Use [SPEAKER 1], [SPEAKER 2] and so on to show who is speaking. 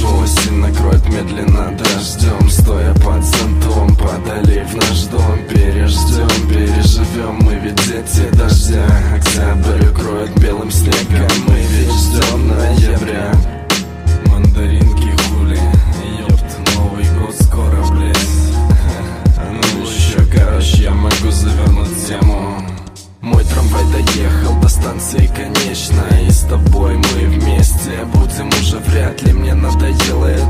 [SPEAKER 1] скажу, осень накроет медленно дождем, стоя под зонтом, подалив наш дом. Переждем, переживем, мы ведь дети дождя. Октябрь укроет белым снегом, мы ведь ждем ноября. Мандаринки хули, ёпт, Новый год скоро, блядь. Ну еще, короче, я могу завернуть тему. Мой трамвай доехал до станции конечной, и с тобой мы вместе будем уже, вряд ли мне надоело